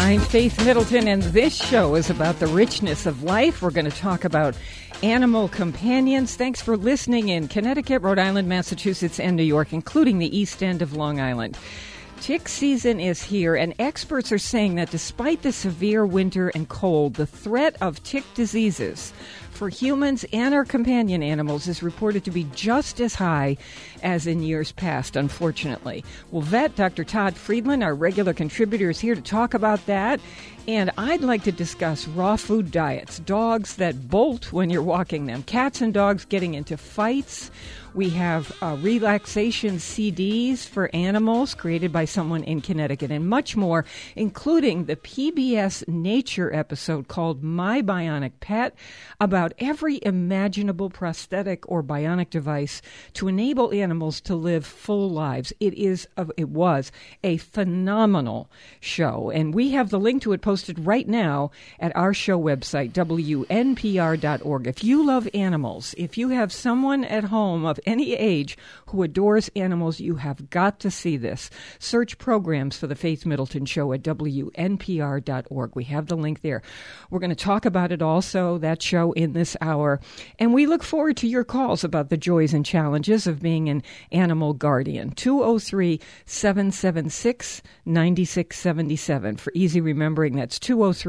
I'm Faith Middleton, and this show is about the richness of life. We're going to talk about animal companions. Thanks for listening in Connecticut, Rhode Island, Massachusetts, and New York, including the east end of Long Island. Tick season is here, and experts are saying that despite the severe winter and cold, the threat of tick diseases for humans and our companion animals is reported to be just as high as in years past, unfortunately. Well, vet Dr. Todd Friedland, our regular contributor, is here to talk about that. And I'd like to discuss raw food diets, dogs that bolt when you're walking them, cats and dogs getting into fights. We have relaxation CDs for animals created by someone in Connecticut, and much more, including the PBS Nature episode called My Bionic Pet, about every imaginable prosthetic or bionic device to enable animals to live full lives. It was a phenomenal show, and we have the link to it posted right now at our show website, WNPR.org. If you love animals, if you have someone at home of any age who adores animals, you have got to see this. Search programs for the Faith Middleton Show at WNPR.org. We have the link there. We're going to talk about it also, that show, in this hour. And we look forward to your calls about the joys and challenges of being an animal guardian. 203-776-9677. For easy remembering, that's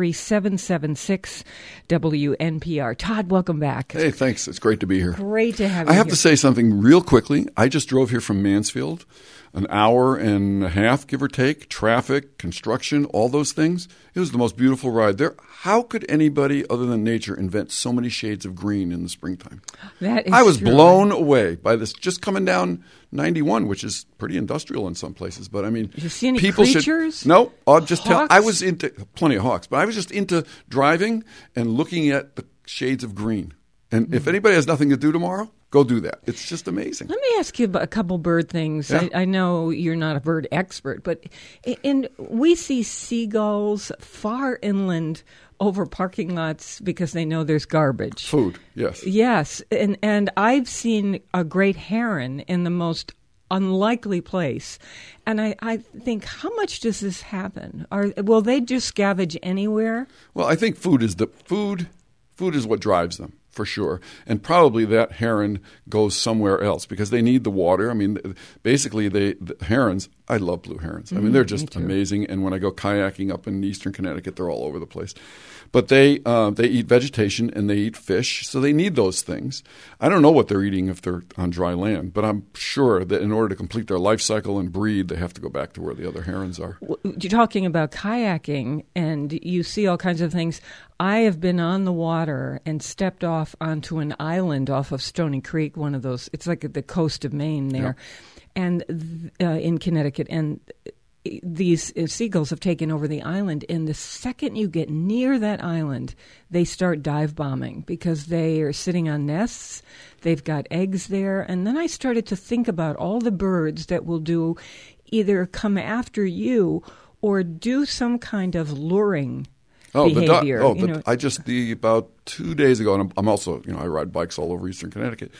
203-776-WNPR. Todd, welcome back. Hey, thanks. It's great to be here. Great to have you I have here. to say something real quickly. I just drove here from Mansfield, an hour and a half, give or take, traffic, construction, all those things. It was the most beautiful ride there. How could anybody other than nature invent so many shades of green in the springtime? That is I was true. blown away by this, just coming down 91, which is pretty industrial in some places. But I mean, Did you see any people creatures? No, I'll just tell. Hawks? I was into plenty of hawks, but I was just into driving and looking at the shades of green. And if anybody has nothing to do tomorrow, go do that. It's just amazing. Let me ask you about a couple bird things. Yeah. I know you're not a bird expert, but we see seagulls far inland over parking lots because they know there's garbage. Food, yes. Yes, and I've seen a great heron in the most unlikely place. And I think, how much does this happen? Will they just scavenge anywhere? Well, I think food is what drives them, for sure. And probably that heron goes somewhere else because they need the water. I mean, basically, the herons, I love blue herons. I mean, they're just amazing. And when I go kayaking up in eastern Connecticut, they're all over the place. But they eat vegetation and they eat fish, so they need those things. I don't know what they're eating if they're on dry land, but I'm sure that in order to complete their life cycle and breed, they have to go back to where the other herons are. You're talking about kayaking, and you see all kinds of things. I have been on the water and stepped off onto an island off of Stony Creek, one of those. It's like at the coast of Maine there, and in Connecticut, and these seagulls have taken over the island, and the second you get near that island, they start dive bombing because they are sitting on nests. They've got eggs there. And then I started to think about all the birds that will either come after you or do some kind of luring behavior. About 2 days ago, and I'm also, I ride bikes all over eastern Connecticut.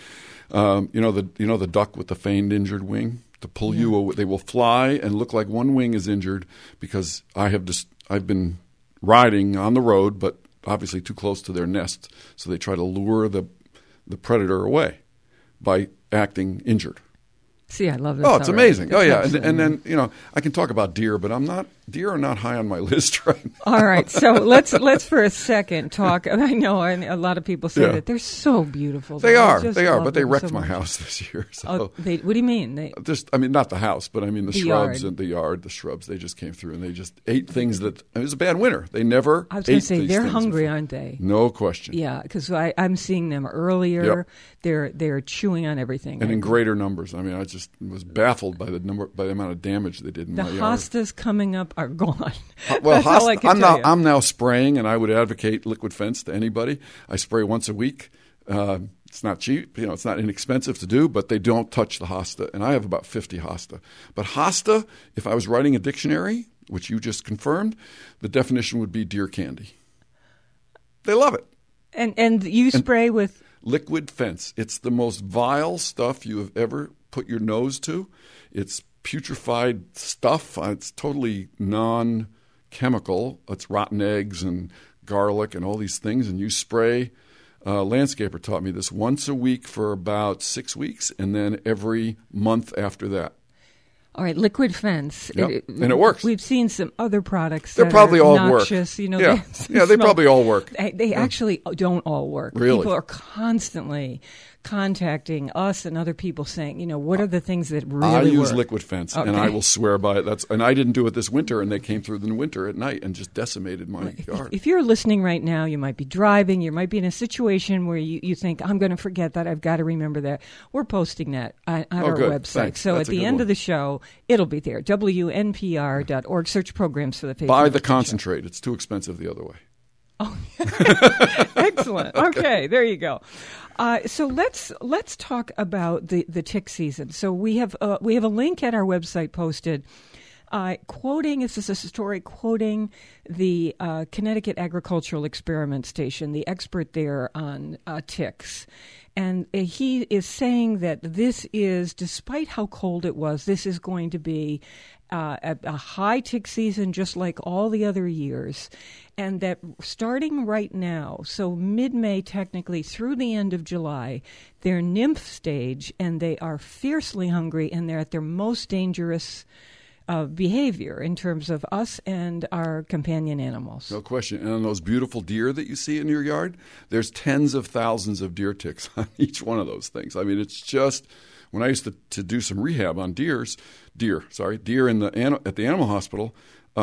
The duck with the feigned injured wing? To pull you away. They will fly and look like one wing is injured because I've been riding on the road, but obviously too close to their nest. So they try to lure the predator away by acting injured. See, I love this. Oh, it's amazing. It's yeah. And then, I can talk about deer, but deer are not high on my list right now. All right. So let's for a second talk. I know a lot of people say that they're so beautiful. They are, but they wrecked my house this year. So. Oh, what do you mean? Not the house, but I mean the shrubs and the yard, the shrubs. They just came through and they just ate things it was a bad winter. They never I was going to say, they're hungry, aren't they? No question. Yeah, because I'm seeing them earlier. Yep. They're chewing on everything. And in greater numbers. I mean, I just was baffled by the amount of damage they did in my yard. The hostas coming up are gone. Well, I'm now spraying, and I would advocate liquid fence to anybody. I spray once a week. It's not cheap, it's not inexpensive to do, but they don't touch the hosta. And I have about 50 hosta. But hosta, if I was writing a dictionary, which you just confirmed, the definition would be deer candy. They love it. And you spray with liquid fence. It's the most vile stuff you have ever put your nose to. It's putrefied stuff. It's totally chemical. It's rotten eggs and garlic and all these things, and you spray. Landscaper taught me this once a week for about 6 weeks, and then every month after that. All right, liquid fence. Yep. And it works. We've seen some other products They're that probably are all noxious. work. You know, They probably all work. They actually don't all work. Really? People are constantly contacting us and other people saying, what are the things that really I use work? liquid fence, Okay. and I will swear by it. And I didn't do it this winter, and they came through the winter at night and just decimated my yard. If you're listening right now, you might be driving. You might be in a situation where you think, I'm going to forget that. I've got to remember that. We're posting that on our good. website. Thanks. So That's at a the good end one. of the show, it'll be there. WNPR.org. Search programs for the Faith Buy and the Fiction Show. concentrate. It's too expensive the other way. Excellent. Okay, there you go. So let's talk about the tick season. So we have a link at our website posted. This is a story quoting the Connecticut Agricultural Experiment Station, the expert there on ticks. And he is saying that this is, despite how cold it was, this is going to be a high tick season just like all the other years. And that starting right now, so mid-May technically through the end of July, they're nymph stage and they are fiercely hungry and they're at their most dangerous behavior in terms of us and our companion animals. No question. And on those beautiful deer that you see in your yard, there's tens of thousands of deer ticks on each one of those things. I mean, it's just, when I used to do some rehab on deer in at the animal hospital,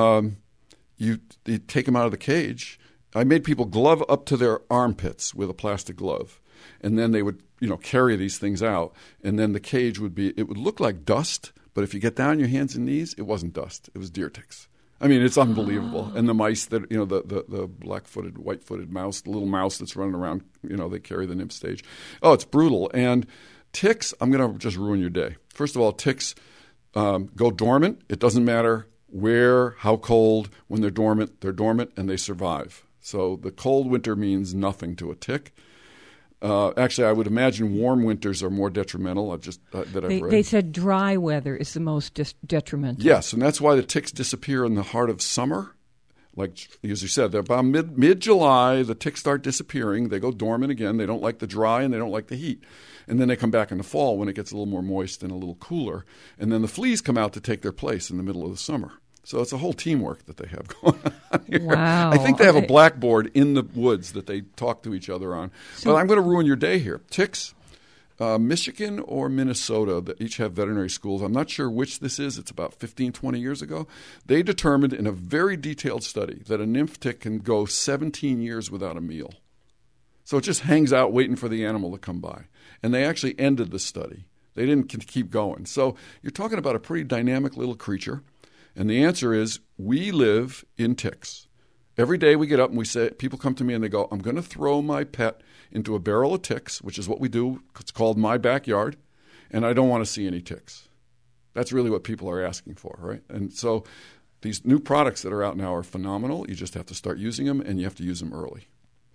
you take them out of the cage. I made people glove up to their armpits with a plastic glove, and then they would carry these things out, and then the cage would look like dust. But if you get down on your hands and knees, it wasn't dust. It was deer ticks. I mean, it's unbelievable. And the mice that, the black-footed, white-footed mouse, the little mouse that's running around, they carry the nymph stage. Oh, it's brutal. And ticks, I'm going to just ruin your day. First of all, ticks go dormant. It doesn't matter where, how cold. When they're dormant, and they survive. So the cold winter means nothing to a tick. Actually, I would imagine warm winters are more detrimental. I've read. They said dry weather is the most detrimental. Yes, and that's why the ticks disappear in the heart of summer. Like as you said, about mid-July, the ticks start disappearing. They go dormant again. They don't like the dry and they don't like the heat. And then they come back in the fall when it gets a little more moist and a little cooler. And then the fleas come out to take their place in the middle of the summer. So it's a whole teamwork that they have going on here. Wow. I think they have a blackboard in the woods that they talk to each other on. But I'm going to ruin your day here. Ticks, Michigan or Minnesota, that each have veterinary schools. I'm not sure which this is. It's about 15, 20 years ago. They determined in a very detailed study that a nymph tick can go 17 years without a meal. So it just hangs out waiting for the animal to come by. And they actually ended the study. They didn't keep going. So you're talking about a pretty dynamic little creature. And the answer is we live in ticks. Every day we get up and we say, people come to me and they go, I'm going to throw my pet into a barrel of ticks, which is what we do. It's called My Backyard, and I don't want to see any ticks. That's really what people are asking for, right? And so these new products that are out now are phenomenal. You just have to start using them, and you have to use them early.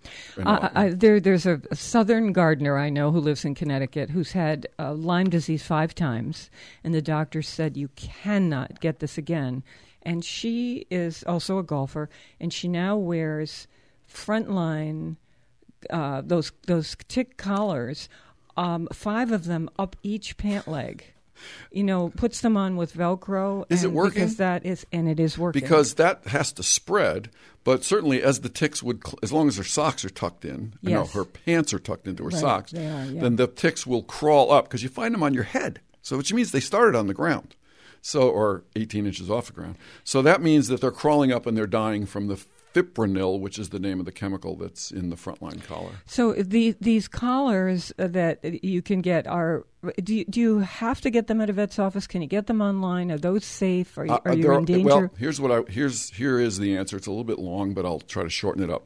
There's a southern gardener I know who lives in Connecticut who's had Lyme disease 5 times, and the doctor said you cannot get this again. And she is also a golfer, and she now wears Frontline, those tick collars, 5 of them up each pant leg. Puts them on with Velcro. Is it working? And it is working. Because that has to spread, but certainly as the ticks as long as her socks are tucked in, yes. her pants are tucked into her socks, they are, yeah. Then the ticks will crawl up because you find them on your head. So which means they started on the ground, or 18 inches off the ground. So that means that they're crawling up and they're dying from the fipronil, which is the name of the chemical that's in the Frontline collar. So these collars that you can get do you have to get them at a vet's office? Can you get them online? Are those safe? Are you in danger? Well, here is the answer. It's a little bit long, but I'll try to shorten it up.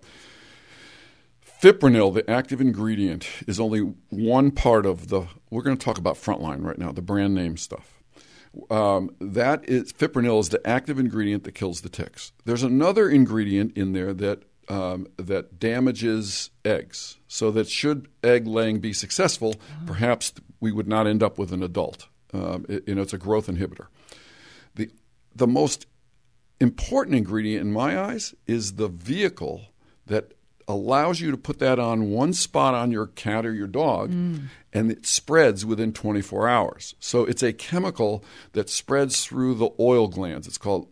Fipronil, the active ingredient, is only one part of we're going to talk about Frontline right now, the brand name stuff. Fipronil is the active ingredient that kills the ticks. There's another ingredient in there that damages eggs, so that should egg laying be successful, perhaps we would not end up with an adult. It's a growth inhibitor. The most important ingredient in my eyes is the vehicle that allows you to put that on one spot on your cat or your dog, and it spreads within 24 hours. So it's a chemical that spreads through the oil glands. It's called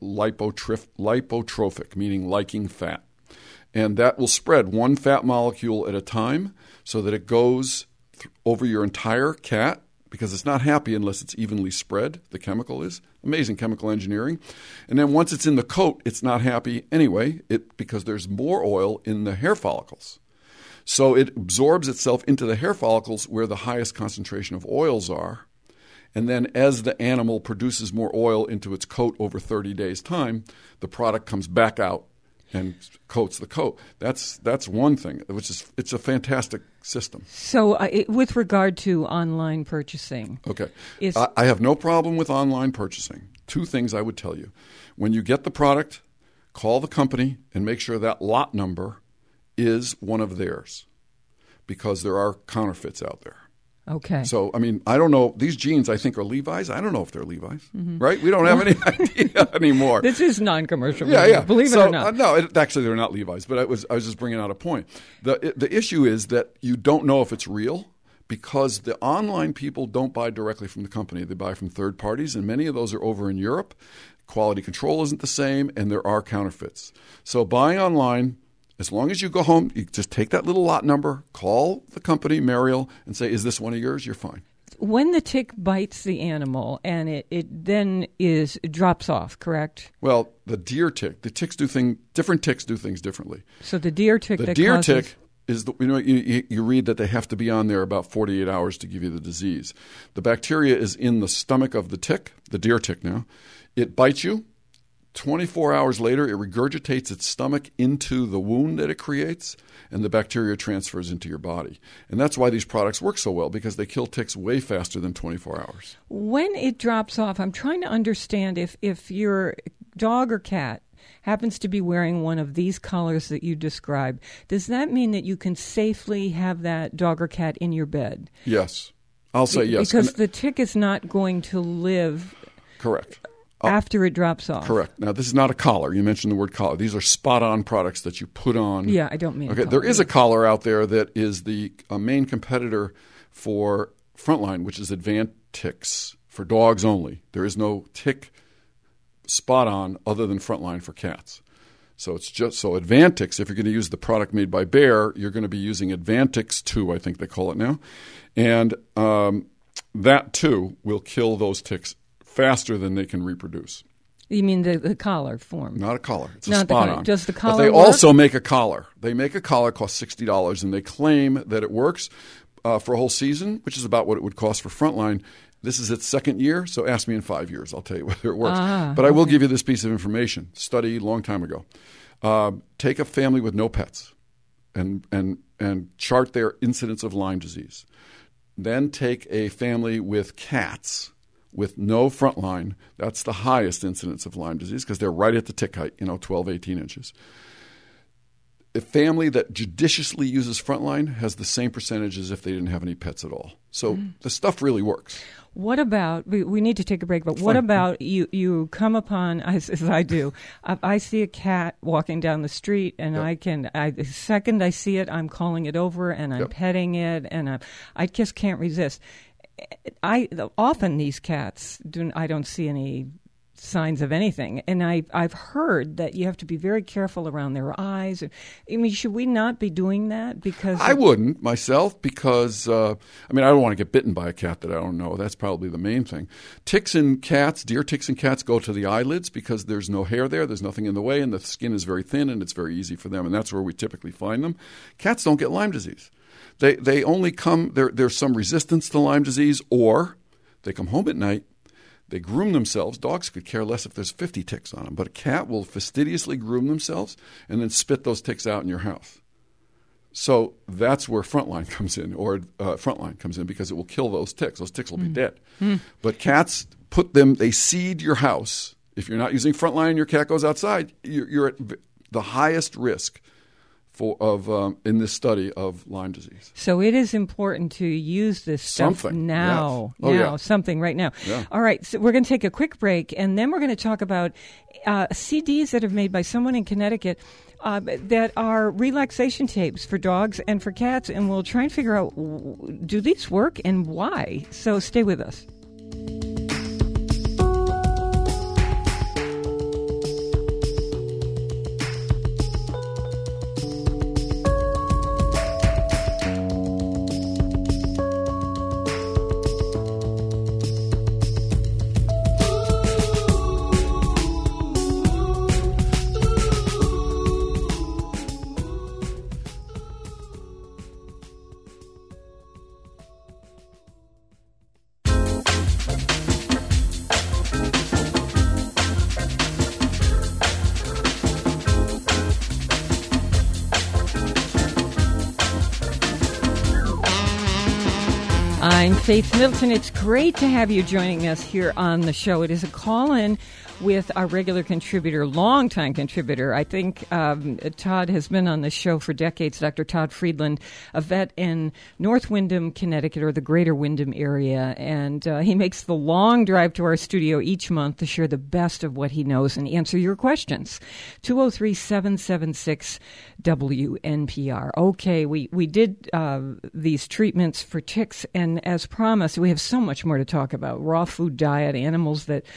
lipotrophic, meaning liking fat. And that will spread one fat molecule at a time so that it goes over your entire cat, because it's not happy unless it's evenly spread, the chemical is. Amazing chemical engineering. And then once it's in the coat, it's not happy anyway because there's more oil in the hair follicles. So it absorbs itself into the hair follicles where the highest concentration of oils are. And then as the animal produces more oil into its coat over 30 days' time, the product comes back out and coats the coat. That's one thing, it's a fantastic system. So with regard to online purchasing. Okay. I have no problem with online purchasing. Two things I would tell you. When you get the product, call the company and make sure that lot number is one of theirs, because there are counterfeits out there. Okay. So, I mean, I don't know. These jeans, I think, are Levi's. I don't know if they're Levi's, right? We don't have any idea anymore. This is non-commercial. Yeah. Believe it or not. No, actually, they're not Levi's, but I was just bringing out a point. The issue is that you don't know if it's real, because the online people don't buy directly from the company. They buy from third parties, and many of those are over in Europe. Quality control isn't the same, and there are counterfeits. So buying online, as long as you go home, you just take that little lot number, call the company, Mariel, and say, is this one of yours? You're fine. When the tick bites the animal and it then drops off, correct? Well, the deer tick, different ticks do things differently. So the deer tick tick is you read that they have to be on there about 48 hours to give you the disease. The bacteria is in the stomach of the tick, the deer tick now. It bites you. 24 hours later, it regurgitates its stomach into the wound that it creates, and the bacteria transfers into your body. And that's why these products work so well, because they kill ticks way faster than 24 hours. When it drops off, I'm trying to understand if your dog or cat happens to be wearing one of these collars that you described, does that mean that you can safely have that dog or cat in your bed? Yes. I'll say yes. Because the tick is not going to live. Correct. After it drops off. Correct. Now, this is not a collar. You mentioned the word collar. These are spot-on products that you put on. Yeah, I don't mean Okay, there is a collar out there that is the main competitor for Frontline, which is Advantix for dogs only. There is no tick spot-on other than Frontline for cats. So it's just Advantix. If you're going to use the product made by Bayer, you're going to be using Advantix 2, I think they call it now, and that too will kill those ticks faster than they can reproduce. You mean the collar form? Not a collar. It's a spot-on. Does the collar But they work? also make a collar. They make a collar, costs $60, and they claim that it works for a whole season, which is about what it would cost for Frontline. This is its second year, so ask me in 5 years. I'll tell you whether it works. But I will give you this piece of information. Study a long time ago. Take a family with no pets and chart their incidence of Lyme disease. Then take a family with cats with no Frontline. That's the highest incidence of Lyme disease because they're right at the tick height, 12, 18 inches. A family that judiciously uses Frontline has the same percentage as if they didn't have any pets at all. So the stuff really works. What about, we need to take a break, but what about you come upon, as I do, I see a cat walking down the street and the second I see it, I'm calling it over and I'm petting it and I just can't resist. Often these cats, I don't see any signs of anything. And I've heard that you have to be very careful around their eyes. I mean, should we not be doing that? Because I wouldn't myself because, I don't want to get bitten by a cat that I don't know. That's probably the main thing. Ticks in cats, deer ticks in cats go to the eyelids because there's no hair there. There's nothing in the way and the skin is very thin and it's very easy for them. And that's where we typically find them. Cats don't get Lyme disease. They only come, there's some resistance to Lyme disease, or they come home at night, they groom themselves. Dogs could care less if there's 50 ticks on them, but a cat will fastidiously groom themselves and then spit those ticks out in your house. So that's where Frontline comes in, or Frontline comes in because it will kill those ticks. Those ticks will be dead. But cats they seed your house. If you're not using Frontline and your cat goes outside, you're at the highest risk in this study of Lyme disease. So it is important to use this stuff now. Yes. Yeah. Something right now. Yeah. All right, so we're going to take a quick break, and then we're going to talk about CDs that are made by someone in Connecticut that are relaxation tapes for dogs and for cats, and we'll try and figure out, do these work and why? So stay with us. I'm Faith Middleton. It's great to have you joining us here on the show. It is a call-in with our regular contributor, longtime contributor. I think Todd has been on this show for decades, Dr. Todd Friedland, a vet in North Windham, Connecticut, or the greater Windham area. And he makes the long drive to our studio each month to share the best of what he knows and answer your questions. 203-776-WNPR. Okay, we did these treatments for ticks, and as promised, we have so much more to talk about. Raw food diet, animals that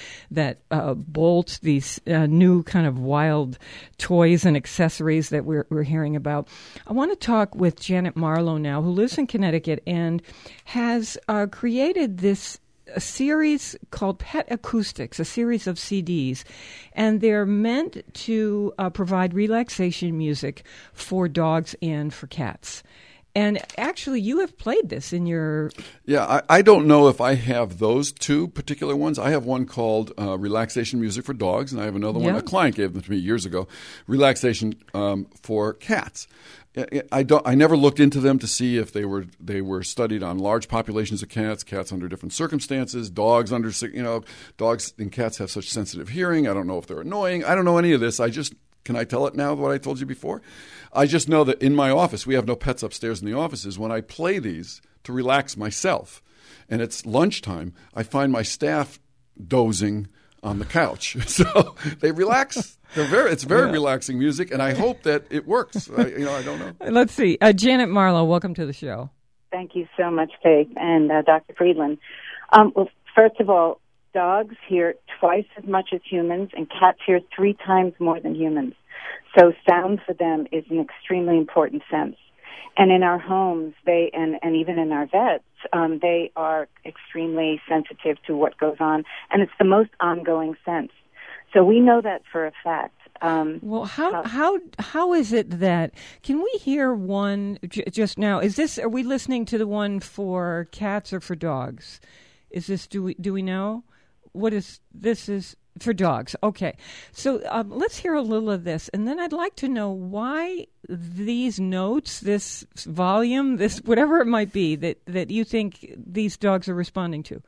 bolt, these new kind of wild toys and accessories that we're hearing about. I want to talk with Janet Marlowe now, who lives in Connecticut and has created this a series called Pet Acoustics, a series of CDs, and they're meant to provide relaxation music for dogs and for cats. And actually, you have played this in your... Yeah, I don't know if I have those two particular ones. I have one called Relaxation Music for Dogs, and I have another one. A client gave them to me years ago, Relaxation for Cats. I never looked into them to see if they were studied on large populations of cats under different circumstances, dogs dogs and cats have such sensitive hearing. I don't know if they're annoying. I don't know any of this. Can I tell it now, what I told you before? I just know that in my office, we have no pets upstairs in the offices. When I play these to relax myself, and it's lunchtime, I find my staff dozing on the couch. So they relax. It's very relaxing music, and I hope that it works. I don't know. Let's see. Janet Marlowe, welcome to the show. Thank you so much, Faith, and Dr. Friedland. Well, first of all, dogs hear twice as much as humans, and cats hear 3 times more than humans. So sound for them is an extremely important sense. And in our homes, and even in our vets, they are extremely sensitive to what goes on, and it's the most ongoing sense. So we know that for a fact. Well, how is it that, can we hear one just now? Are we listening to the one for cats or for dogs? Is this, do we know? This is for dogs. Okay. So let's hear a little of this. And then I'd like to know why these notes, this volume, this whatever it might be that you think these dogs are responding to.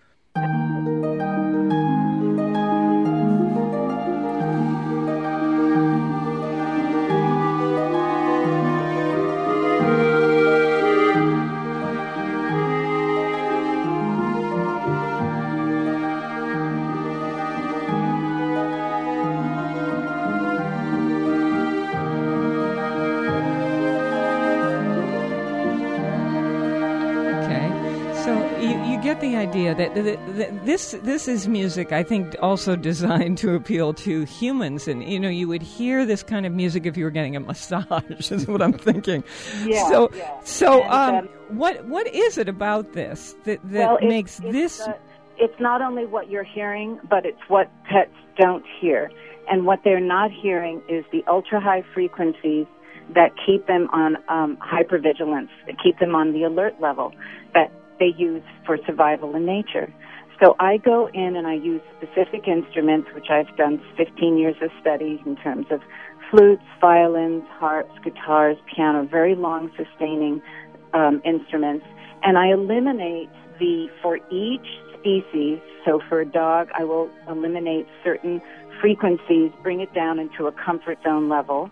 The idea that this is music, I think, also designed to appeal to humans, and you would hear this kind of music if you were getting a massage. Is what I'm thinking. Yeah. So, what is it about this that makes this? It's not only what you're hearing, but it's what pets don't hear, and what they're not hearing is the ultra high frequencies that keep them on hypervigilance, that keep them on the alert level that they use for survival in nature. So I go in and I use specific instruments, which I've done 15 years of studies in terms of flutes, violins, harps, guitars, piano, very long sustaining instruments. And I eliminate for each species, so for a dog, I will eliminate certain frequencies, bring it down into a comfort zone level.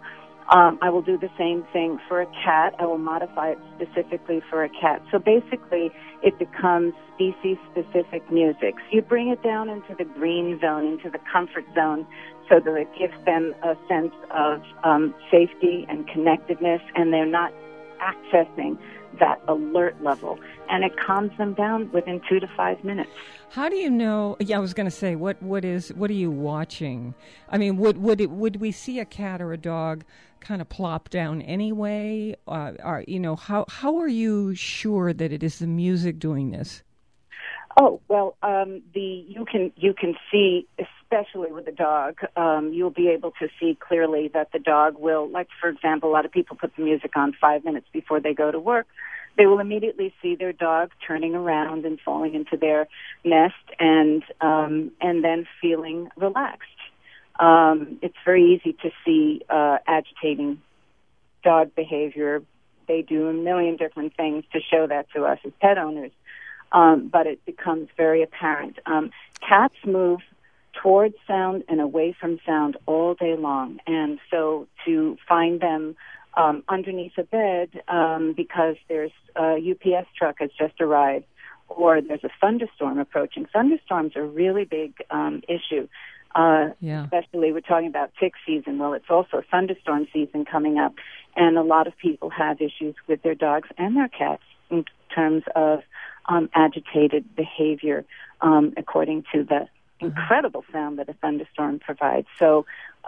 I will do the same thing for a cat. I will modify it specifically for a cat. So basically, it becomes species-specific music. So you bring it down into the green zone, into the comfort zone, so that it gives them a sense of safety and connectedness, and they're not accessing that alert level, and it calms them down within 2 to 5 minutes. How do you know? Yeah, I was going to say, what are you watching? I mean, would we see a cat or a dog kind of plop down anyway? How are you sure that it is the music doing this? Oh, well, you can see, especially with the dog, you'll be able to see clearly that the dog will, like, for example, a lot of people put the music on 5 minutes before they go to work. They will immediately see their dog turning around and falling into their nest and then feeling relaxed. It's very easy to see agitating dog behavior. They do a million different things to show that to us as pet owners. But it becomes very apparent. Cats move towards sound and away from sound all day long, and so to find them underneath a bed because there's a UPS truck has just arrived, or there's a thunderstorm approaching. Thunderstorms are a really big issue. Especially we're talking about tick season. Well, it's also thunderstorm season coming up, and a lot of people have issues with their dogs and their cats in terms of agitated behavior, according to the incredible sound that a thunderstorm provides. So,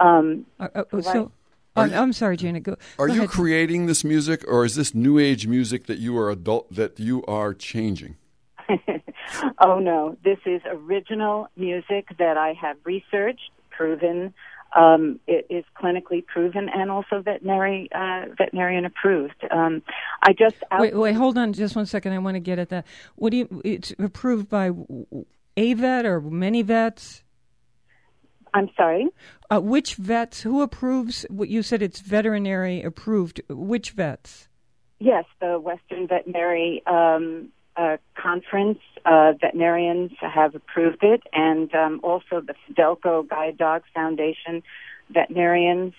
I'm sorry, Janet. Are you creating this music, or is this new age music that you are changing? Oh no, this is original music that I have researched, proven. It is clinically proven and also veterinarian approved. Wait, hold on just 1 second. I want to get at that. It's approved by a vet or many vets? I'm sorry? Which vets? Who approves? What you said it's veterinary approved. Which vets? Yes, the Western Veterinary Conference, veterinarians have approved it, and also the Fidelco Guide Dogs Foundation veterinarians.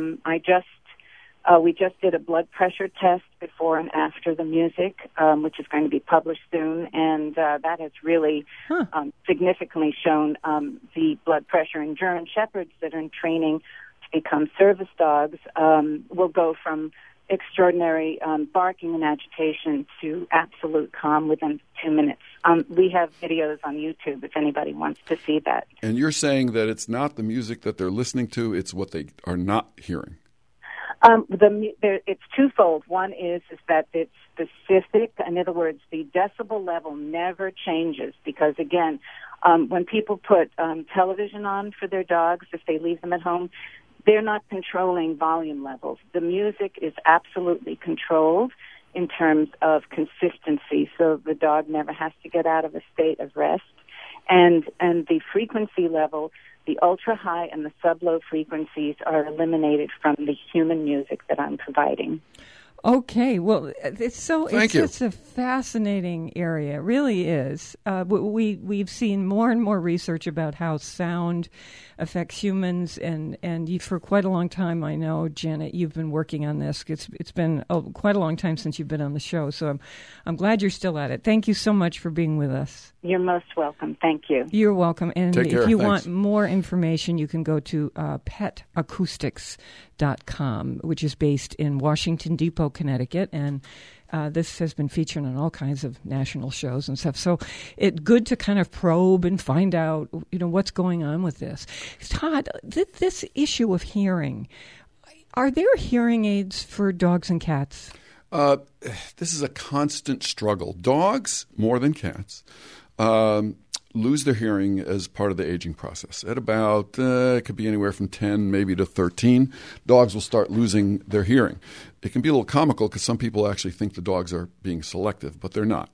We just did a blood pressure test before and after the music, which is going to be published soon, and that has really significantly shown the blood pressure in German Shepherds that are in training to become service dogs will go from extraordinary barking and agitation to absolute calm within 2 minutes. We have videos on YouTube if anybody wants to see that. And you're saying that it's not the music that they're listening to, it's what they are not hearing. It's twofold. One is that it's specific. In other words, the decibel level never changes because, again, when people put television on for their dogs, if they leave them at home, they're not controlling volume levels. The music is absolutely controlled in terms of consistency, so the dog never has to get out of a state of rest. And the frequency level, the ultra-high and the sub-low frequencies are eliminated from the human music that I'm providing. Okay, well, it's such a fascinating area. It really is. We've seen more and more research about how sound affects humans, and for quite a long time, I know, Janet, you've been working on this. It's been quite a long time since you've been on the show, so I'm glad you're still at it. Thank you so much for being with us. You're most welcome. Thank you. You're welcome. And Take care. If you Thanks. want more information, you can go to petacoustics.com, which is based in Washington Depot, Connecticut, and this has been featured on all kinds of national shows and stuff. So it's good to kind of probe and find out, what's going on with this. Todd, this issue of hearing, are there hearing aids for dogs and cats? This is a constant struggle. Dogs, more than cats, lose their hearing as part of the aging process. At about, it could be anywhere from 10 maybe to 13, dogs will start losing their hearing. It can be a little comical because some people actually think the dogs are being selective, but they're not.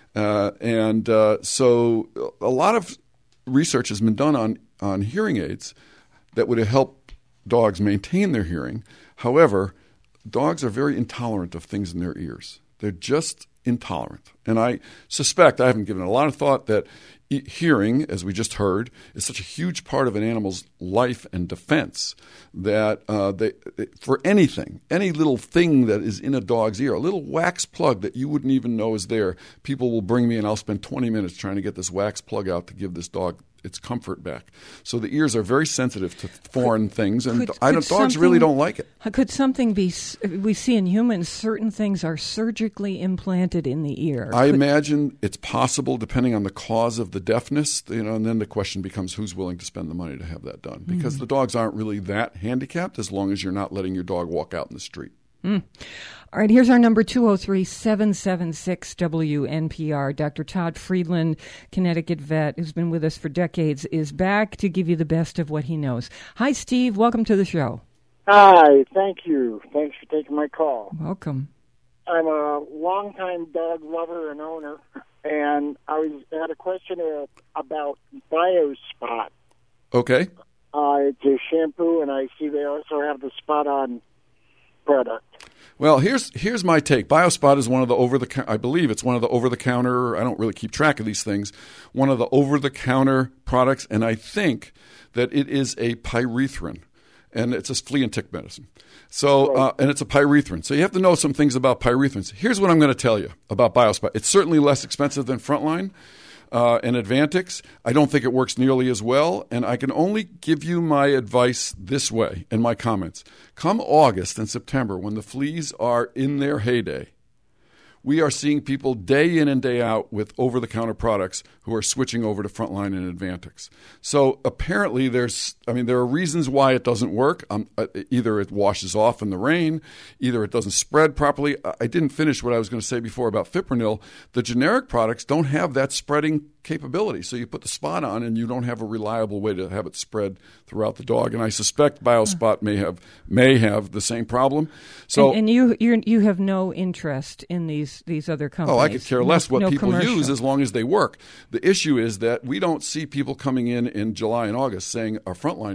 So a lot of research has been done on hearing aids that would help dogs maintain their hearing. However, dogs are very intolerant of things in their ears. They're just intolerant. And I suspect, I haven't given it a lot of thought, that hearing, as we just heard, is such a huge part of an animal's life and defense that for anything, any little thing that is in a dog's ear, a little wax plug that you wouldn't even know is there, people will bring me and I'll spend 20 minutes trying to get this wax plug out to give this dog its comfort back. So the ears are very sensitive to foreign things, and dogs really don't like it. Could something be, we see in humans, certain things are surgically implanted in the ear. I imagine it's possible, depending on the cause of the deafness, and then the question becomes who's willing to spend the money to have that done. Because the dogs aren't really that handicapped as long as you're not letting your dog walk out in the street. All right, here's our number, 203-776-WNPR. Dr. Todd Friedland, Connecticut vet, who's been with us for decades, is back to give you the best of what he knows. Hi, Steve. Welcome to the show. Hi. Thank you. Thanks for taking my call. Welcome. I'm a longtime dog lover and owner, and I had a question about BioSpot. Okay. It's a shampoo, and I see they also have the spot-on product. Well, here's my take. BioSpot is one of the I believe it's one of the over-the-counter, I don't really keep track of these things, one of the over-the-counter products, and I think that it is a pyrethrin, and it's a flea and tick medicine. So, and it's a pyrethrin. So you have to know some things about pyrethrins. Here's what I'm going to tell you about BioSpot. It's certainly less expensive than Frontline. And Advantix, I don't think it works nearly as well, and I can only give you my advice this way in my comments. Come August and September, when the fleas are in their heyday, we are seeing people day in and day out with over-the-counter products who are switching over to Frontline and Advantix. So apparently there are reasons why it doesn't work. Either it washes off in the rain, either it doesn't spread properly. I didn't finish what I was going to say before about Fipronil. The generic products don't have that spreading capability. So you put the spot on and you don't have a reliable way to have it spread throughout the dog. And I suspect BioSpot may have the same problem. So and you have no interest in these other companies. Oh, I could care less what people commercial. use as long as they work. The issue is that we don't see people coming in July and August saying our Frontline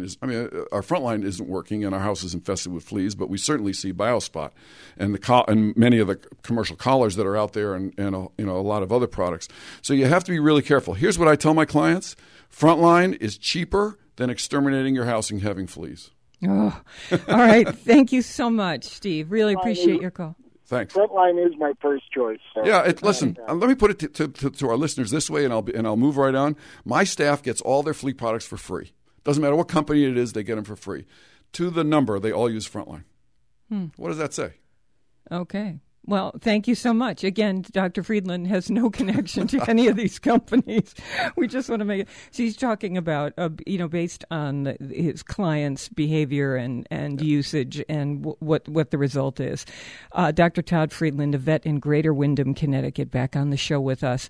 isn't working and our house is infested with fleas, but we certainly see BioSpot and and many of the commercial collars that are out there and a lot of other products. So you have to be really careful. Here's what I tell my clients. Frontline is cheaper than exterminating your house and having fleas. Oh, all right. Thank you so much, Steve. Really appreciate your call. Thanks. Frontline is my first choice. So. Yeah, listen. Let me put it to our listeners this way, and I'll move right on. My staff gets all their flea products for free. Doesn't matter what company it is, they get them for free. To the number, they all use Frontline. What does that say? Okay. Well, thank you so much. Again, Dr. Friedland has no connection to any of these companies. We just want to make it. She's talking about, based on his client's behavior and usage and what the result is. Dr. Todd Friedland, a vet in Greater Windham, Connecticut, back on the show with us.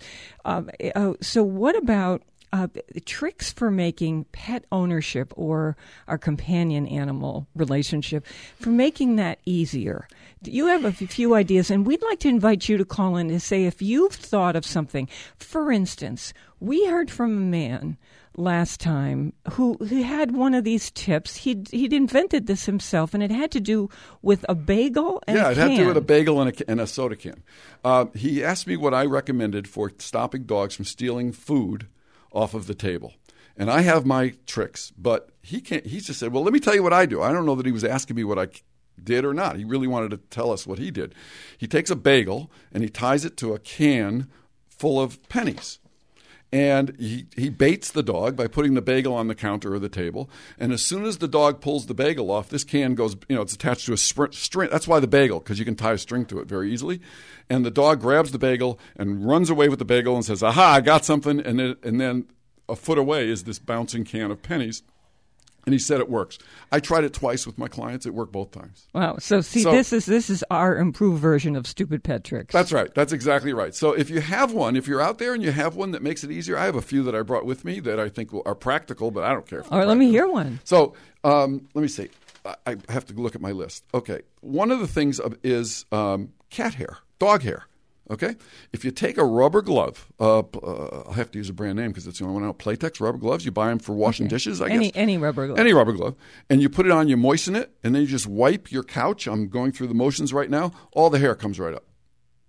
So what about tricks for making pet ownership or our companion animal relationship, for making that easier? You have a few ideas, and we'd like to invite you to call in and say if you've thought of something. For instance, we heard from a man last time who had one of these tips. He'd invented this himself, and it had to do with a bagel and a can. Yeah, it had to do with a bagel and a soda can. He asked me what I recommended for stopping dogs from stealing food off of the table. And I have my tricks, but he just said, well, let me tell you what I do. I don't know that he was asking me what I did or not. He really wanted to tell us what he did. He takes a bagel and he ties it to a can full of pennies. And he baits the dog by putting the bagel on the counter or the table. And as soon as the dog pulls the bagel off, this can goes, it's attached to a string. That's why the bagel, because you can tie a string to it very easily. And the dog grabs the bagel and runs away with the bagel and says, aha, I got something. And then a foot away is this bouncing can of pennies. And he said it works. I tried it twice with my clients. It worked both times. Wow. So this is our improved version of stupid pet tricks. That's right. That's exactly right. So if you have one, if you're out there and you have one that makes it easier, I have a few that I brought with me that I think are practical, but I don't care. All right, let me hear one. So let me see. I have to look at my list. Okay. One of the things is cat hair, dog hair. Okay? If you take a rubber glove, I'll have to use a brand name because it's the only one I know, Playtex rubber gloves. You buy them for washing dishes, I guess. Any rubber glove. Any rubber glove. And you put it on, you moisten it, and then you just wipe your couch. I'm going through the motions right now. All the hair comes right up.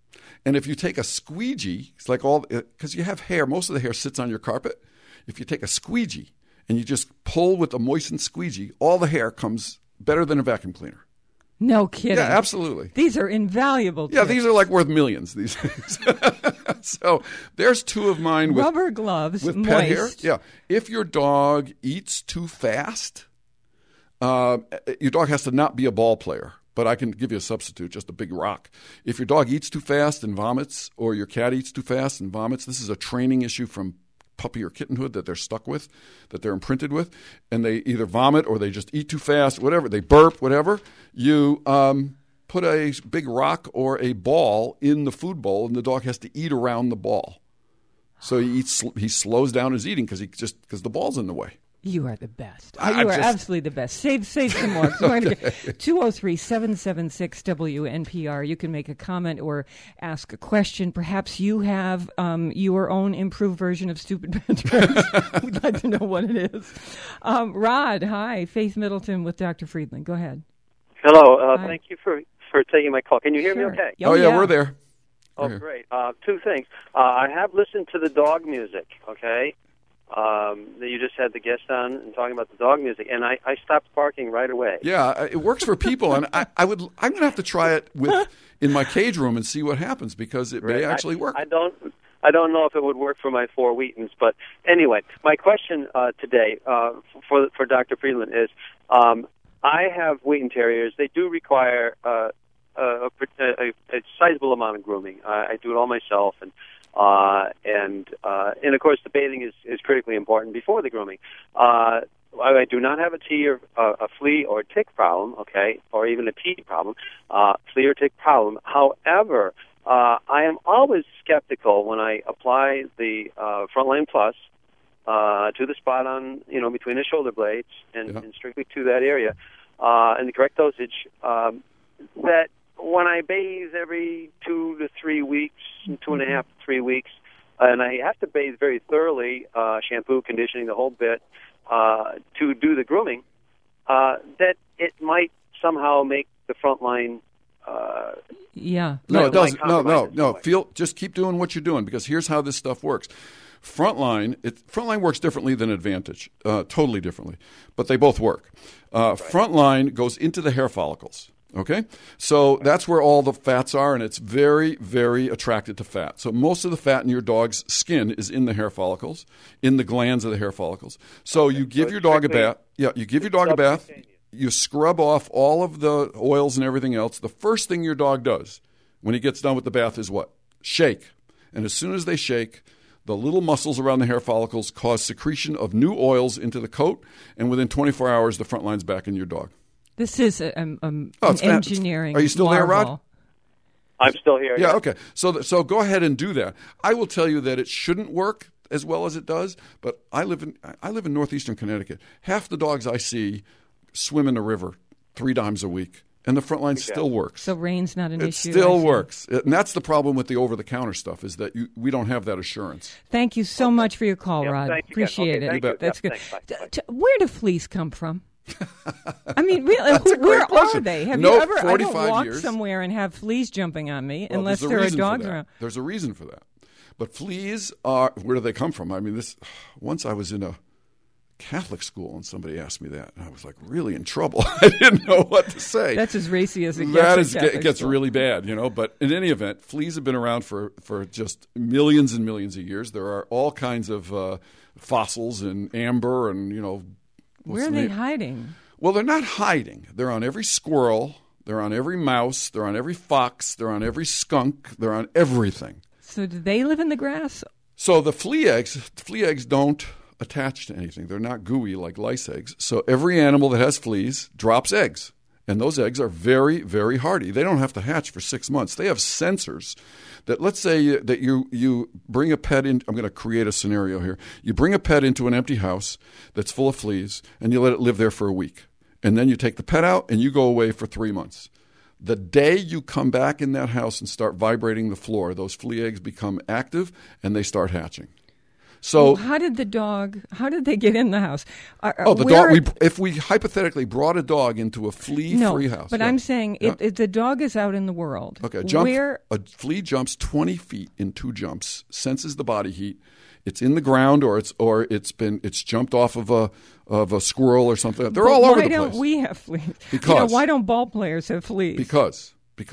And if you take a squeegee, it's like because you have hair, most of the hair sits on your carpet. If you take a squeegee and you just pull with a moistened squeegee, all the hair comes better than a vacuum cleaner. No kidding. Yeah, absolutely. These are invaluable tips. Yeah, these are like worth millions, these things. So there's two of mine with rubber gloves, with moist. pet hair. Yeah. If your dog eats too fast, your dog has to not be a ball player. But I can give you a substitute, just a big rock. If your dog eats too fast and vomits, or your cat eats too fast and vomits, this is a training issue from puppy or kittenhood that they're stuck with, that they're imprinted with, and they either vomit or they just eat too fast, whatever, they burp, whatever, you put a big rock or a ball in the food bowl, and the dog has to eat around the ball. So he slows down his eating because the ball's in the way. You are the best. You are absolutely the best. Save some more. 203-776-WNPR. You can make a comment or ask a question. Perhaps you have your own improved version of Stupid Pet Trends. We'd like to know what it is. Rod, hi. Faith Middleton with Dr. Friedland. Go ahead. Hello. Thank you for taking my call. Can you hear me okay? Oh, yeah, we're there. Oh, great. Two things. I have listened to the dog music, okay? That you just had the guest on and talking about the dog music, and I stopped barking right away. Yeah, it works for people, and I'm going to have to try it in my cage room and see what happens because it may actually work. I don't know if it would work for my 4 Wheatons, but anyway, my question today for Dr. Friedland is, I have Wheaton Terriers. They do require a sizable amount of grooming. I do it all myself, and of course the bathing is critically important before the grooming. I do not have a flea or tick problem, okay, or even a tea problem, flea or tick problem. However, I am always skeptical when I apply the Frontline Plus to the spot on, between the shoulder blades and strictly to that area, and the correct dosage, that when I bathe every 2 to 3 weeks, 2.5 to 3 weeks, and I have to bathe very thoroughly, shampoo, conditioning, the whole bit, to do the grooming, that it might somehow make the front line. No, it doesn't. No. Just keep doing what you're doing because here's how this stuff works. Frontline works differently than Advantage, totally differently, but they both work. Frontline goes into the hair follicles. Okay? So that's where all the fats are, and it's very, very attracted to fat. So most of the fat in your dog's skin is in the hair follicles, in the glands of the hair follicles. So you give your dog a bath. Yeah, you give your dog a bath. You scrub off all of the oils and everything else. The first thing your dog does when he gets done with the bath is what? Shake. And as soon as they shake, the little muscles around the hair follicles cause secretion of new oils into the coat, and within 24 hours, the front line's back in your dog. This is an engineering. Are you still marvel. there, Rod? I'm still here. Yeah, okay. So go ahead and do that. I will tell you that it shouldn't work as well as it does, but I live in northeastern Connecticut. Half the dogs I see swim in the river 3 times a week, and the front line still works. So rain's not an issue. It still works. And that's the problem with the over-the-counter stuff is that we don't have that assurance. Thank you so much for your call, Rod. Thank you. Appreciate it. Thank you. That's good. Thanks. Where do fleas come from? I mean, really, where are they? Have you ever? I don't walk somewhere and have fleas jumping on me unless there are dogs around. There's a reason for that. But fleas are, where do they come from? I mean, once I was in a Catholic school and somebody asked me that, and I was like really in trouble. I didn't know what to say. That's as racy as it gets. It gets really bad, But in any event, fleas have been around for just millions and millions of years. There are all kinds of fossils in amber and, where are they hiding? Well, they're not hiding. They're on every squirrel. They're on every mouse. They're on every fox. They're on every skunk. They're on everything. So do they live in the grass? So the flea eggs don't attach to anything. They're not gooey like lice eggs. So every animal that has fleas drops eggs. And those eggs are very, very hardy. They don't have to hatch for 6 months. They have sensors that, let's say that you bring a pet in. I'm going to create a scenario here. You bring a pet into an empty house that's full of fleas, and you let it live there for a week. And then you take the pet out, and you go away for 3 months. The day you come back in that house and start vibrating the floor, those flea eggs become active, and they start hatching. So how did they get in the house? If we hypothetically brought a dog into a flea-free house. But I'm saying if the dog is out in the world. Okay, a flea jumps 20 feet in 2 jumps, senses the body heat. It's in the ground, or it's jumped off of a squirrel or something. They're all over the place. Why don't we have fleas? Because why don't ball players have fleas? Because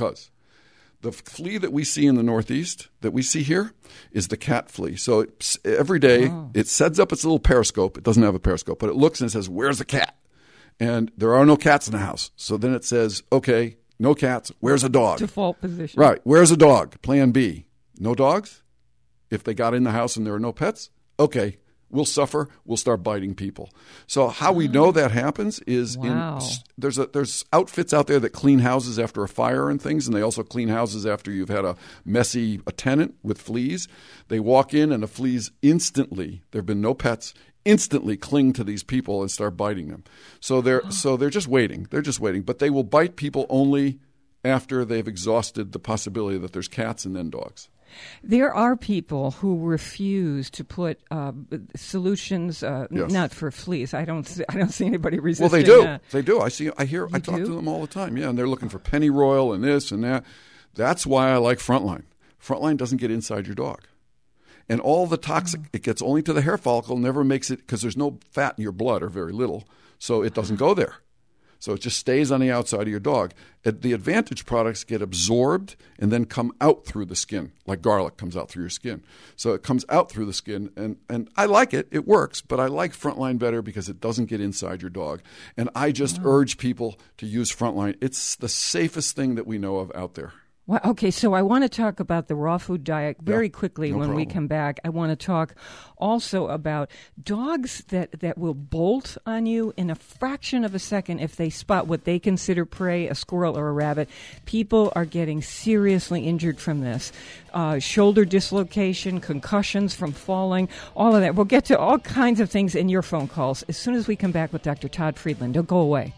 the flea that we see in the Northeast, that we see here, is the cat flea. So every day it sets up its little periscope. It doesn't have a periscope, but it looks and says, "Where's the cat?" And there are no cats in the house. So then it says, "Okay, no cats. Where's a dog?" Default position. Right. Where's a dog? Plan B. No dogs? If they got in the house and there are no pets, okay, we'll suffer. We'll start biting people. So how we know that happens is there's outfits out there that clean houses after a fire and things, and they also clean houses after you've had a messy tenant with fleas. They walk in and the fleas instantly, there have been no pets, instantly cling to these people and start biting them. So they're just waiting. They're just waiting. But they will bite people only after they've exhausted the possibility that there's cats and then dogs. There are people who refuse to put solutions, not for fleas. I don't see anybody resisting. Well, they do. That. They do. I talk to them all the time. Yeah, and they're looking for pennyroyal and this and that. That's why I like Frontline. Frontline doesn't get inside your dog. And all the toxic, it gets only to the hair follicle, never makes it, because there's no fat in your blood, or very little, so it doesn't go there. So it just stays on the outside of your dog. The Advantage products get absorbed and then come out through the skin, like garlic comes out through your skin. So it comes out through the skin, and I like it. It works, but I like Frontline better because it doesn't get inside your dog. And I just urge people to use Frontline. It's the safest thing that we know of out there. Well, okay, so I want to talk about the raw food diet very quickly when we come back. I want to talk also about dogs that will bolt on you in a fraction of a second if they spot what they consider prey, a squirrel or a rabbit. People are getting seriously injured from this. Shoulder dislocation, concussions from falling, all of that. We'll get to all kinds of things in your phone calls as soon as we come back with Dr. Todd Friedland. Don't go away.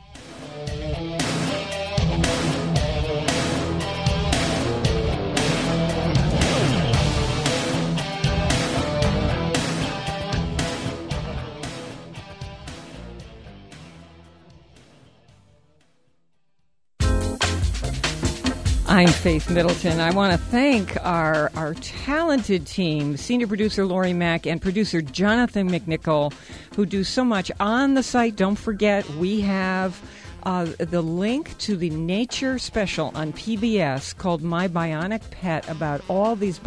I'm Faith Middleton. I want to thank our talented team, senior producer Lori Mack and producer Jonathan McNichol, who do so much on the site. Don't forget, we have the link to the nature special on PBS called My Bionic Pet, about all these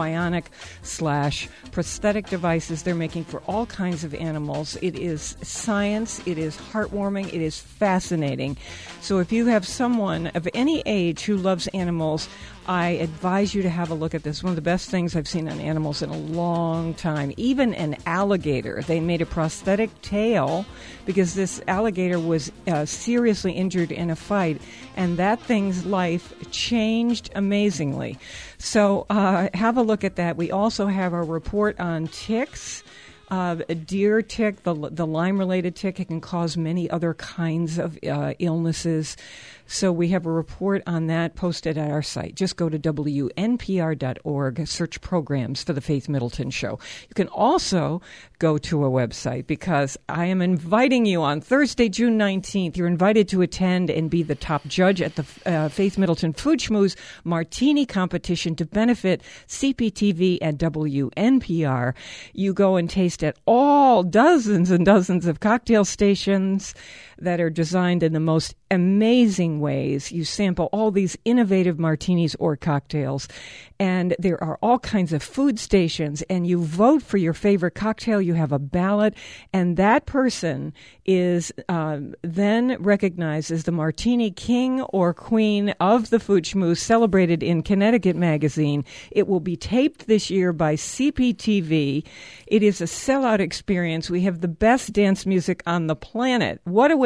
bionic/prosthetic devices they're making for all kinds of animals. It is science. It is heartwarming. It is fascinating. So if you have someone of any age who loves animals, I advise you to have a look at this. One of the best things I've seen on animals in a long time. Even an alligator. They made a prosthetic tail because this alligator was seriously injured in a fight, and that thing's life changed amazingly. So have a look at that. We also have a report on ticks. A deer tick, the Lyme-related tick, it can cause many other kinds of illnesses. So we have a report on that posted at our site. Just go to WNPR.org, search programs for The Faith Middleton Show. You can also go to a website, because I am inviting you on Thursday, June 19th. You're invited to attend and be the top judge at the Faith Middleton Food Schmooze Martini Competition to benefit CPTV and WNPR. You go and taste at all dozens and dozens of cocktail stations that are designed in the most amazing ways. You sample all these innovative martinis or cocktails, and there are all kinds of food stations, and you vote for your favorite cocktail. You have a ballot, and that person is then recognized as the Martini King or Queen of the Food Schmooze, celebrated in Connecticut Magazine. It will be taped this year by CPTV. It is a sellout experience. We have the best dance music on the planet. What a way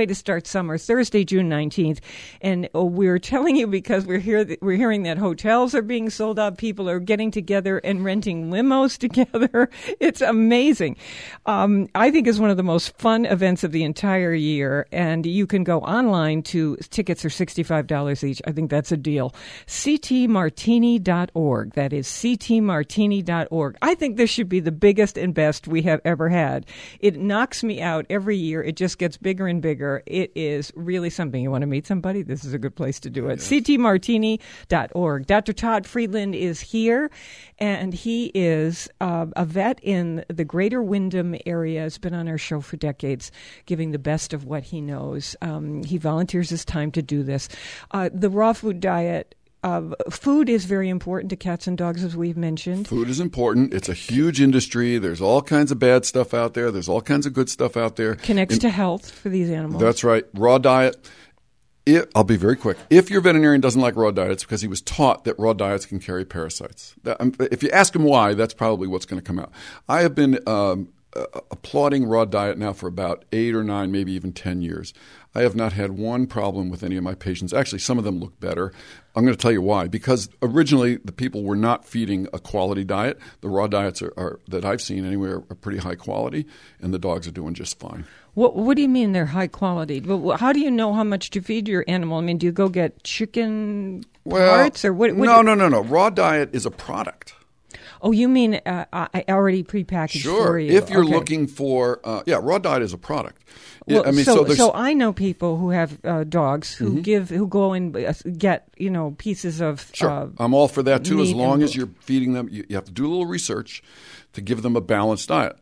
way to start summer, Thursday, June 19th. And we're telling you because we're hearing that hotels are being sold out. People are getting together and renting limos together. It's amazing. I think it's one of the most fun events of the entire year. And you can go online to, tickets are $65 each. I think that's a deal. ctmartini.org. That is ctmartini.org. I think this should be the biggest and best we have ever had. It knocks me out every year. It just gets bigger and bigger. It is really something. You want to meet somebody? This is a good place to do it. ctmartini.org. Dr. Todd Friedland is here, and he is a vet in the greater Wyndham area. Has been on our show for decades, giving the best of what he knows. He volunteers his time to do this. The raw food diet. Food is very important to cats and dogs, as we've mentioned. Food is important. It's a huge industry. There's all kinds of bad stuff out there. There's all kinds of good stuff out there. Connects to health for these animals. That's right. Raw diet. I'll be very quick. If your veterinarian doesn't like raw diets, because he was taught that raw diets can carry parasites. If you ask him why, that's probably what's going to come out. I have been applauding raw diet now for about 8 or 9, maybe even 10 years. I have not had one problem with any of my patients. Actually, some of them look better. I'm going to tell you why. Because originally, the people were not feeding a quality diet. The raw diets are that I've seen anyway are pretty high quality, and the dogs are doing just fine. What do you mean they're high quality? How do you know how much to feed your animal? I mean, do you go get chicken parts? Or what? No. Raw diet is a product. Oh, you mean I already prepackaged for you? Sure. If you're looking for, raw diet is a product. Well, so I know people who have dogs who who go and get pieces of. Sure, I'm all for that too. As long as you're feeding them, you have to do a little research to give them a balanced diet.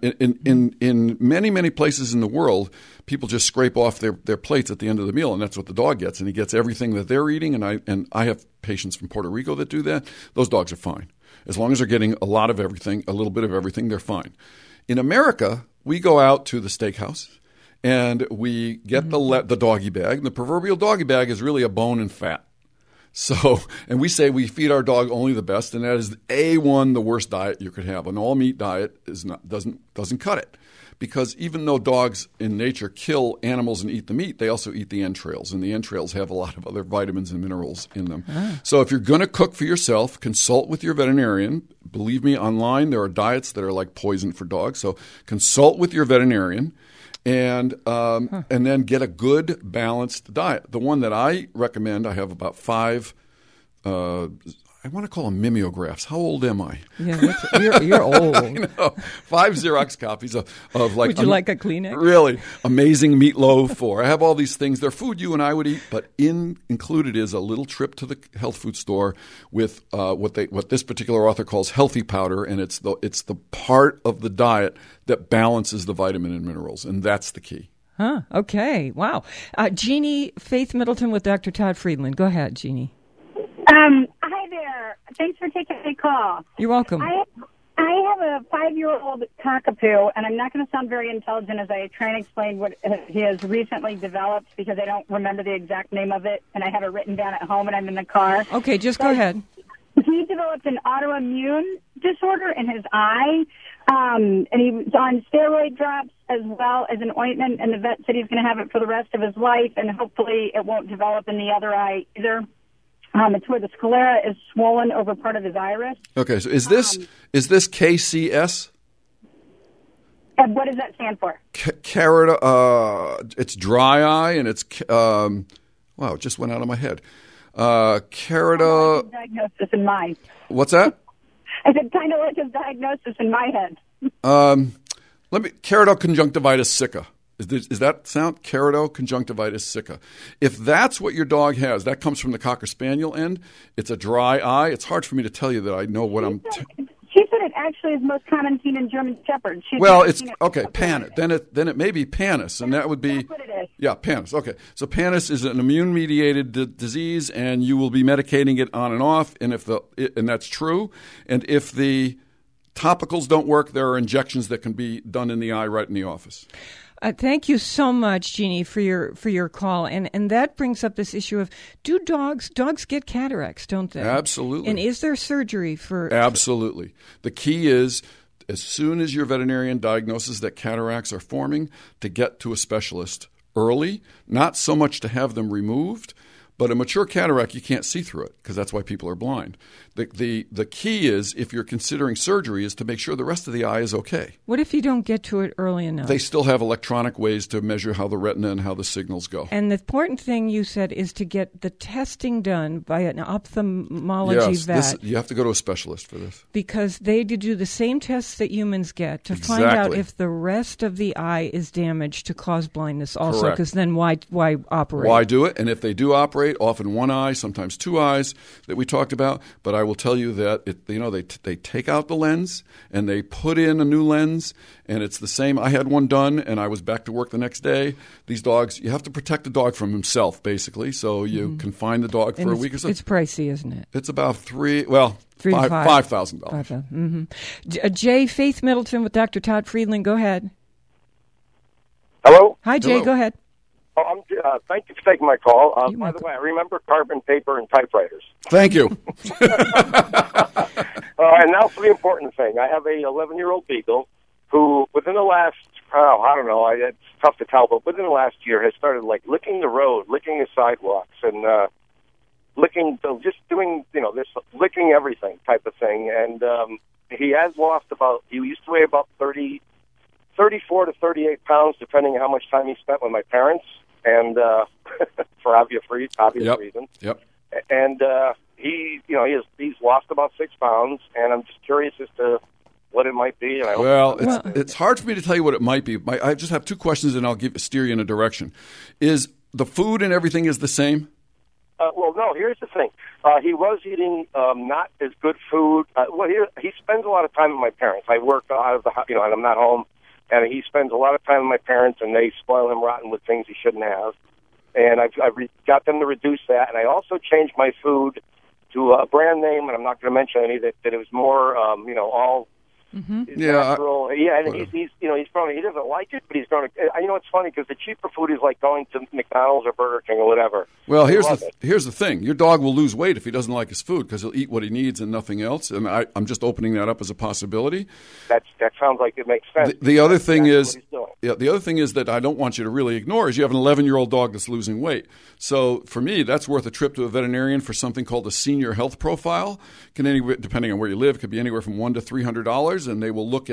In many places in the world, people just scrape off their plates at the end of the meal, and that's what the dog gets, and he gets everything that they're eating. And I have patients from Puerto Rico that do that. Those dogs are fine. As long as they're getting a lot of everything, a little bit of everything, they're fine. In America, we go out to the steakhouse and we get the doggy bag. And the proverbial doggy bag is really a bone and fat. So, and we say we feed our dog only the best, and that is A1, the worst diet you could have. An all-meat diet doesn't cut it. Because even though dogs in nature kill animals and eat the meat, they also eat the entrails, and the entrails have a lot of other vitamins and minerals in them. So if you're going to cook for yourself, consult with your veterinarian. Believe me, online there are diets that are like poison for dogs. So consult with your veterinarian and then get a good balanced diet. The one that I recommend, I have about 5 I want to call them mimeographs. How old am I? Yeah, you're old. I know. 5 Xerox copies of like. Would you like a Kleenex? Really amazing meatloaf. Or I have all these things. They're food you and I would eat, but included is a little trip to the health food store with what this particular author calls healthy powder, and it's the part of the diet that balances the vitamin and minerals, and that's the key. Huh. Okay. Wow. Jeannie Faith Middleton with Dr. Todd Friedland. Go ahead, Jeannie. Hi there. Thanks for taking my call. You're welcome. I have a 5-year-old cockapoo, and I'm not going to sound very intelligent as I try and explain what he has recently developed because I don't remember the exact name of it, and I have it written down at home, and I'm in the car. Okay, just go ahead. He developed an autoimmune disorder in his eye, and he was on steroid drops as well as an ointment, and the vet said he's going to have it for the rest of his life, and hopefully it won't develop in the other eye either. It's where the sclera is swollen over part of his iris. Okay, so is this KCS? And what does that stand for? It's dry eye, and it's wow, it just went out of my head. Diagnosis in mine. What's that? I said kind of like his diagnosis in my head. Keratoconjunctivitis sicca. Is that sound? Keratoconjunctivitis sicca. If that's what your dog has, that comes from the Cocker Spaniel end. It's a dry eye. It's hard for me to tell you that I know what She said it actually is most common seen in German Shepherds. It's okay. Panis. Then it may be panis, and that would be that's what it is. Yeah, panis. Okay, so panis is an immune-mediated disease, and you will be medicating it on and off. And and that's true. And if the topicals don't work, there are injections that can be done in the eye right in the office. Thank you so much, Jeannie, for your call, and that brings up this issue of do dogs get cataracts, don't they? Absolutely. And is there surgery for? Absolutely. The key is as soon as your veterinarian diagnoses that cataracts are forming, to get to a specialist early, not so much to have them removed, but a mature cataract, you can't see through it because that's why people are blind. The key is, if you're considering surgery, is to make sure the rest of the eye is okay. What if you don't get to it early enough? They still have electronic ways to measure how the retina and how the signals go. And the important thing you said is to get the testing done by an ophthalmology vet. You have to go to a specialist for this. Because they do the same tests that humans get to find out if the rest of the eye is damaged to cause blindness also. Because then why operate? Why do it? And if they do operate, often one eye, sometimes two eyes that we talked about. But I will tell you that they take out the lens and they put in a new lens, and it's the same. I had one done, and I was back to work the next day. These dogs, you have to protect the dog from himself, basically. So you confine the dog for a week or so. It's pricey, isn't it? It's about $5,000. $5,000. Jay, Faith Middleton with Dr. Todd Friedland. Go ahead. Hello? Hi, Jay. Hello. Go ahead. Thank you for taking my call. By welcome. the way, I remember carbon paper and typewriters. Thank you. And now for the important thing. I have a 11-year-old beagle who, within the last, I don't know, it's tough to tell, but within the last year has started, licking the road, licking the sidewalks, and just doing, this licking everything type of thing. And he has lost he used to weigh about 34 to 38 pounds, depending on how much time he spent with my parents, and for obvious reasons. Yep. And he's lost about 6 pounds, and I'm just curious as to what it might be. And it's hard for me to tell you what it might be. I just have 2 questions, and I'll steer you in a direction. Is the food and everything is the same? No, here's the thing. He was eating not as good food. He spends a lot of time with my parents. I work out of the house, and I'm not home. And he spends a lot of time with my parents, and they spoil him rotten with things he shouldn't have. And I've got them to reduce that. And I also changed my food to a brand name, and I'm not going to mention any, that it was more, all natural. And he's probably, he doesn't like it, but he's going to. It's funny because the cheaper food is like going to McDonald's or Burger King or whatever. Well, here's the thing. Your dog will lose weight if he doesn't like his food because he'll eat what he needs and nothing else. And I'm just opening that up as a possibility. That sounds like it makes sense. The other thing is, the other thing is that I don't want you to really ignore is you have an 11-year-old dog that's losing weight. So for me, that's worth a trip to a veterinarian for something called a senior health profile. Depending on where you live, could be anywhere from $100 to $300, and they will look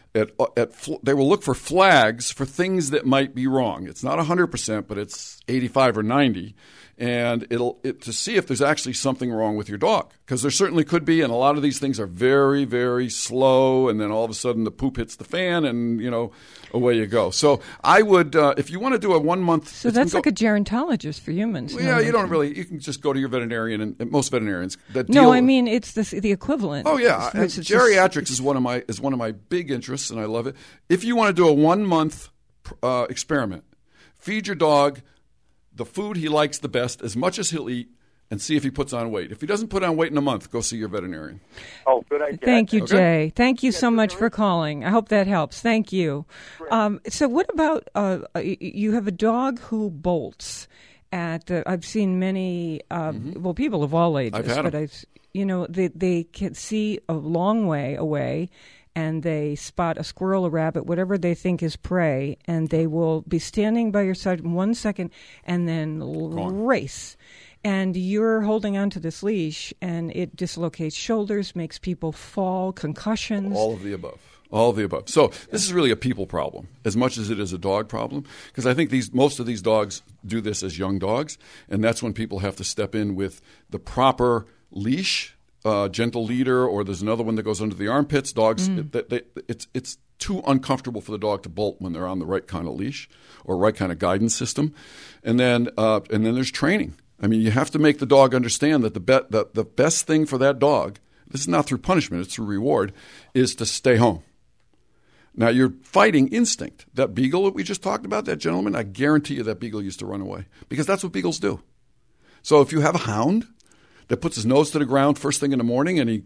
they will look for flags for things that might be wrong. It's not 100%, but it's 85 or 90, and to see if there's actually something wrong with your dog, because there certainly could be, and a lot of these things are very, very slow, and then all of a sudden the poop hits the fan, and away you go. So I would, if you want to do a 1 month, so that's like a gerontologist for humans. Well, yeah, you don't really. You can just go to your veterinarian, and most veterinarians that No, I mean it's the equivalent. Oh yeah, geriatrics is one of my big interests, and I love it. If you want to do a 1 month experiment, feed your dog the food he likes the best, as much as he'll eat, and see if he puts on weight. If he doesn't put on weight in a month, go see your veterinarian. Oh, good idea. Thank you, Jay. Thank you so much for calling. I hope that helps. Thank you. So what about you have a dog who bolts at I've seen many people of all ages, I've had them. They can see a long way away, and they spot a squirrel, a rabbit, whatever they think is prey, and they will be standing by your side in 1 second and then race. And you're holding onto this leash, and it dislocates shoulders, makes people fall, concussions. All of the above. All of the above. So this is really a people problem as much as it is a dog problem, because I think most of these dogs do this as young dogs, and that's when people have to step in with the proper leash, gentle leader, or there's another one that goes under the armpits. Dogs, it's too uncomfortable for the dog to bolt when they're on the right kind of leash or right kind of guidance system. And then there's training. I mean, you have to make the dog understand that the best thing for that dog, this is not through punishment, it's through reward, is to stay home. Now, you're fighting instinct. That beagle that we just talked about, that gentleman, I guarantee you that beagle used to run away, because that's what beagles do. So if you have a hound that puts his nose to the ground first thing in the morning and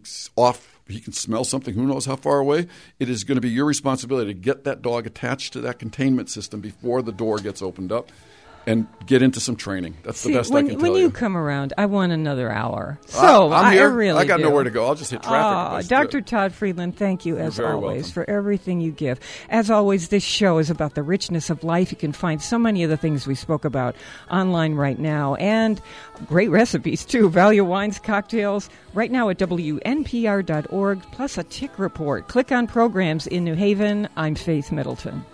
he can smell something who knows how far away, it is going to be your responsibility to get that dog attached to that containment system before the door gets opened up. and get into some training. That's the best I can tell you. When you come around, I want another hour. So I'm here. I really I got do. nowhere to go. I'll just hit traffic. Dr. Todd Friedland, thank you as very always welcome. for everything you give. As always, this show is about the richness of life. You can find so many of the things we spoke about online right now, and great recipes too. Value wines, cocktails, right now at WNPR.org, plus a tick report. Click on programs in New Haven. I'm Faith Middleton.